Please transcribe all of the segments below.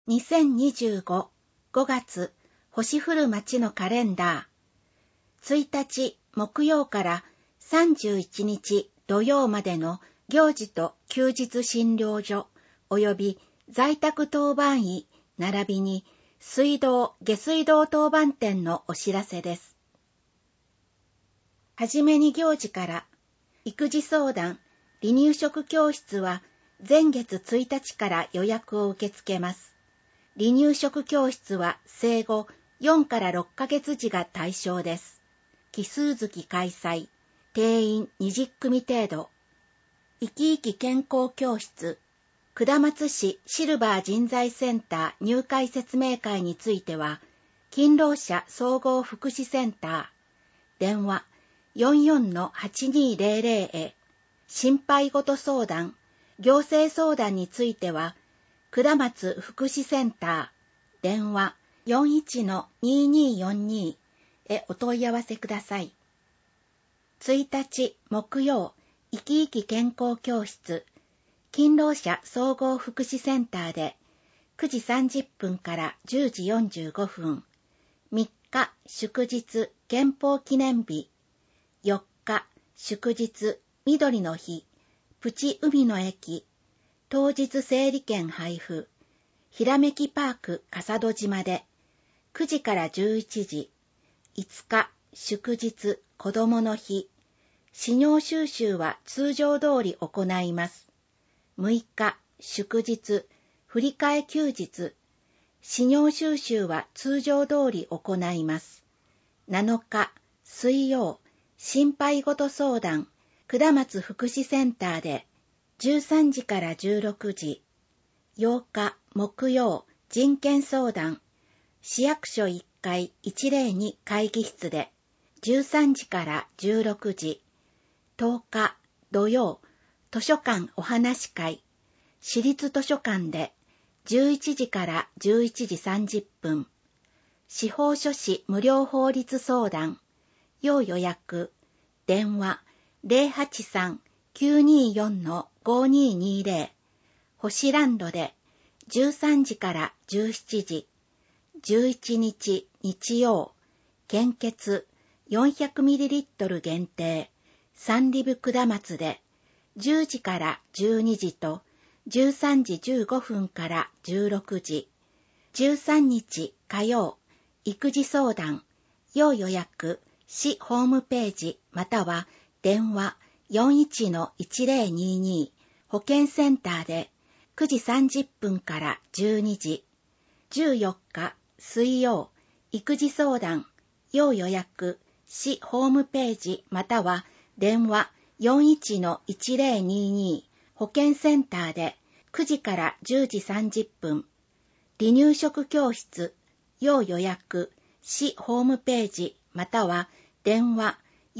2025 5月星降る街のカレンダー。1日木曜から31日土曜までの行事と休日診療所及び在宅当番医並びに水道・下水道当番店のお知らせです。はじめに行事から育児相談・離乳食教室は前月1日から予約を受け付けます。離乳食教室は生後4から6ヶ月児が対象です。奇数月開催。定員20組程度。生き生き健康教室。下松市シルバー人材センター入会説明会については、勤労者総合福祉センター。電話 44-8200 へ。心配事相談、行政相談については、下松福祉センター、電話 41-2242 へお問い合わせください。1日木曜、生き生き健康教室、勤労者総合福祉センターで9時30分から10時45分、3日祝日憲法記念日、4日祝日緑の日、プチ海の駅、当日整理券配布、ひらめきパーク笠戸島で9時から11時、5日祝日子どもの日、資料収集は通常通り行います。6日祝日振り替え休日、資料収集は通常通り行います。7日水曜心配事相談下松福祉センターで13時から16時、8日木曜人権相談市役所1階102会議室で13時から16時、10日土曜図書館お話会市立図書館で11時から11時30分、司法書士無料法律相談要予約電話 083-924-5220 星ランドで13時から17時、11日日曜献血 400ml 限定サンリブ下松で10時から12時と13時15分から16時、13日火曜育児相談要予約市ホームページまたは電話 41-1022 保健センターで9時30分から12時、14日水曜育児相談要予約市ホームページまたは電話 41-1022 保健センターで9時から10時30分、離乳食教室要予約市ホームページまたは電話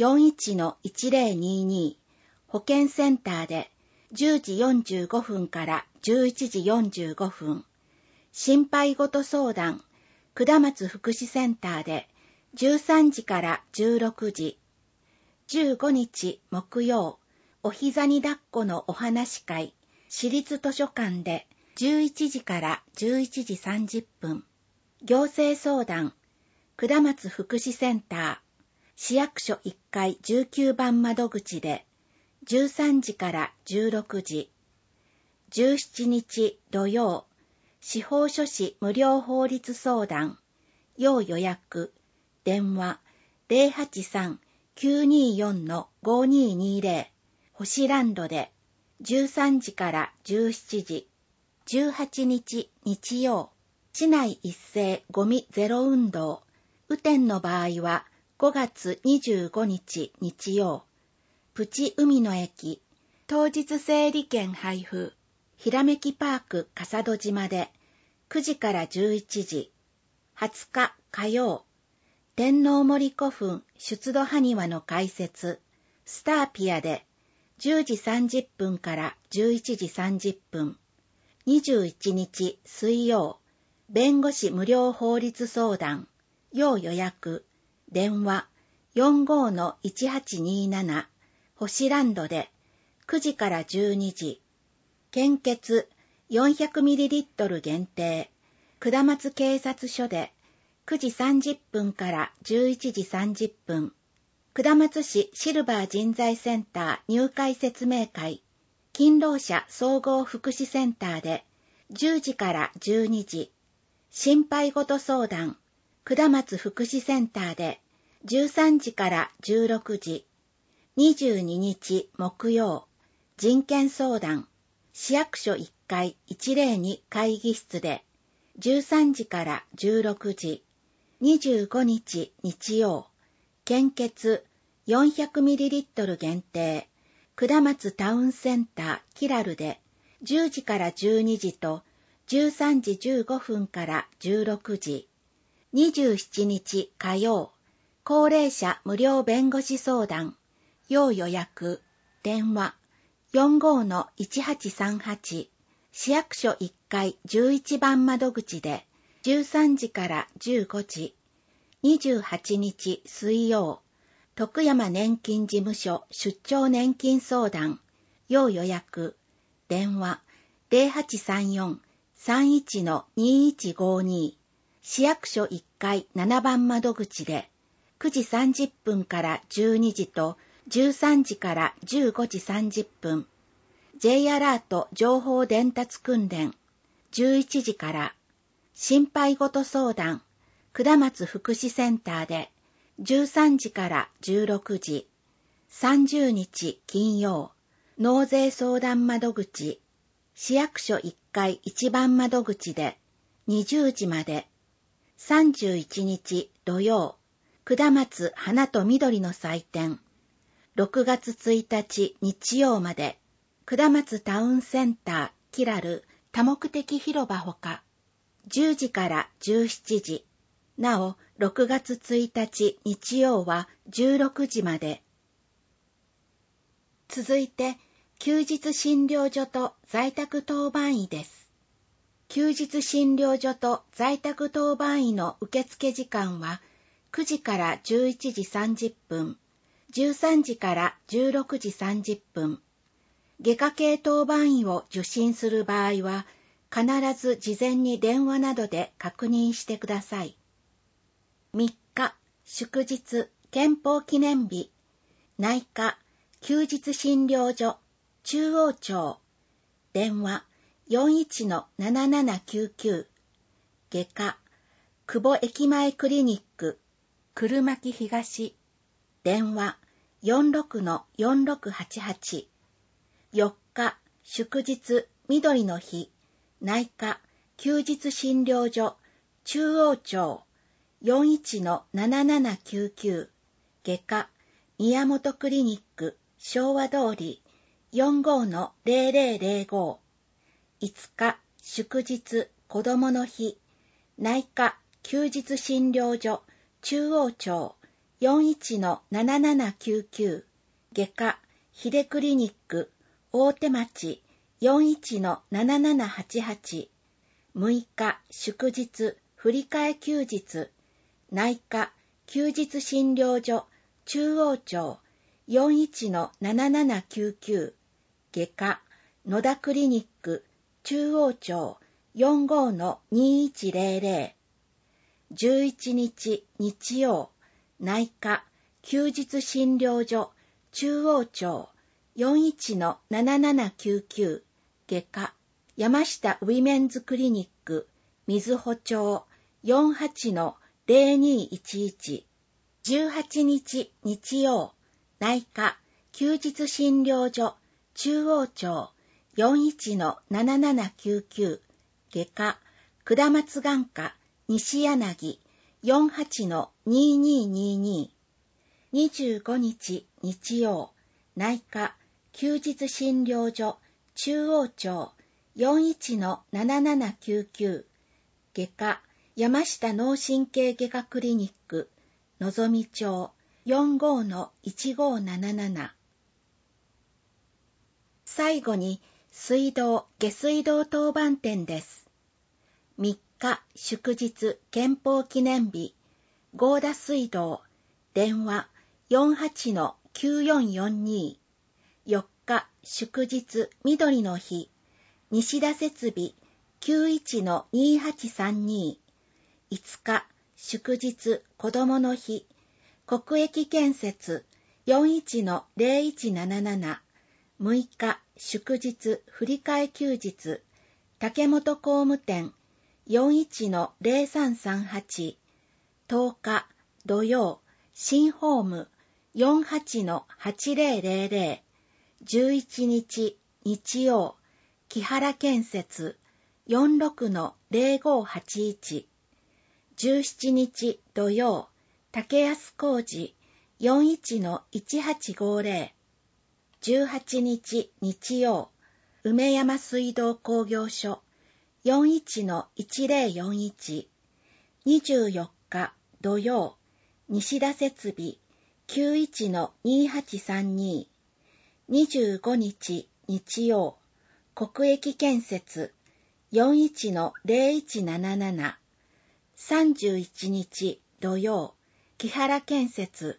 41-1022 保健センターで10時45分から11時45分、心配事相談下松福祉センターで13時から16時、15日木曜お膝に抱っこのお話会市立図書館で11時から11時30分、行政相談下松福祉センター市役所1階19番窓口で13時から16時、17日土曜司法書士無料法律相談要予約電話 083-924-5220 星ランドで13時から17時、18日日曜市内一斉ゴミゼロ運動雨天の場合は5月25日日曜プチ海の駅当日整理券配布ひらめきパーク笠戸島で9時から11時、20日火曜天皇森古墳出土埴輪の解説スターピアで10時30分から11時30分、21日水曜弁護士無料法律相談要予約電話 45-1827 星ランドで9時から12時、献血 400ml 限定下松警察署で9時30分から11時30分、下松市シルバー人材センター入会説明会、勤労者総合福祉センターで10時から12時、心配事相談、下松福祉センターで13時から16時、22日木曜、人権相談、市役所1階102会議室で13時から16時、25日日曜、献血 400ml 限定、下松タウンセンターキラルで10時から12時と13時15分から16時、27日火曜、高齢者無料弁護士相談、要予約、電話、45-1838、市役所1階11番窓口で13時から15時、28日水曜、徳山年金事務所出張年金相談、要予約、電話 0834-31-2152、市役所1階7番窓口で9時30分から12時と13時から15時30分、J アラート情報伝達訓練、11時から、心配事相談、下松福祉センターで、13時から16時、30日金曜、納税相談窓口、市役所1階1番窓口で、20時まで、31日土曜、下松花と緑の祭典、6月1日日曜まで、下松タウンセンターキラル多目的広場ほか、10時から17時、なお6月1日日曜は16時まで。続いて、休日診療所と在宅当番医です。休日診療所と在宅当番医の受付時間は9時から11時30分、13時から16時30分。外科系当番医を受診する場合は、必ず事前に電話などで確認してください。3日、祝日、憲法記念日、内科、休日診療所、中央町、電話 41-7799、外科、久保駅前クリニック、車巻東、電話 46-4688、4日、祝日、緑の日、内科、休日診療所、中央町、41-7799、外科、宮本クリニック、昭和通り、45-0005、5日、祝日、子どもの日、内科、休日診療所、中央町、41-7799、外科、秀クリニック、大手町 41-7788、6日祝日振り替え休日、内科休日診療所中央町 41-7799、外科野田クリニック中央町 45-2100、11日日曜、内科休日診療所中央町41-7799、外科山下ウィメンズクリニック瑞穂町 48-0211、18日日曜、内科休日診療所中央町 41-7799、外科下松眼科西柳 48-2222、25日日曜、内科休日診療所中央町 41-7799、外科山下脳神経外科クリニックのぞみ町 45-1577。最後に水道・下水道当番店です。3日祝日憲法記念日、合田水道、電話 48-9442、4日祝日緑の日、西田設備 91-2832、5日、祝日、子供の日、国益建設 41-0177、6日、祝日、振り替え休日、竹本工務店 41-0338、10日、土曜、新ホーム 48-8000、11日、日曜、木原建設 46-0581、17日土曜、竹安工事 41-1850、18日日曜、梅山水道工業所 41-1041、24日土曜、西田設備 91-2832、25日日曜、国益建設 41-0177、31日土曜、木原建設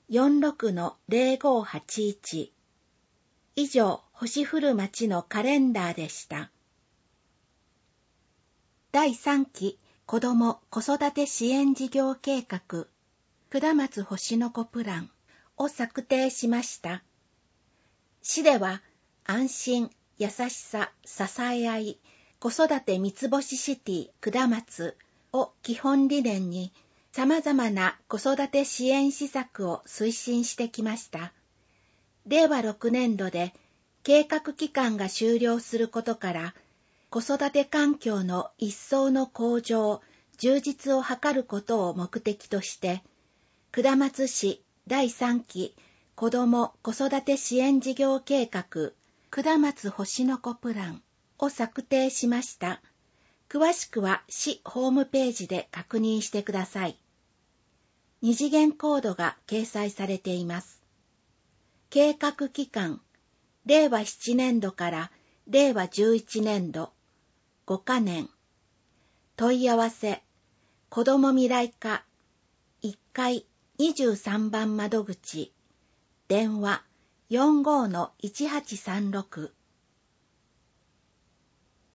46-0581。以上、星降る町のカレンダーでした。第3期子ども子育て支援事業計画、下松星の子プランを策定しました。市では、安心、優しさ、支え合い、子育て三つ星シティ下松を基本理念に、様々な子育て支援施策を推進してきました。令和6年度で計画期間が終了することから、子育て環境の一層の向上、充実を図ることを目的として、下松市第3期子ども子育て支援事業計画、下松星の子プランを策定しました。詳しくは市ホームページで確認してください。二次元コードが掲載されています。計画期間、令和7年度から令和11年度、5カ年。問い合わせ、子ども未来課、1階23番窓口、電話 45-1836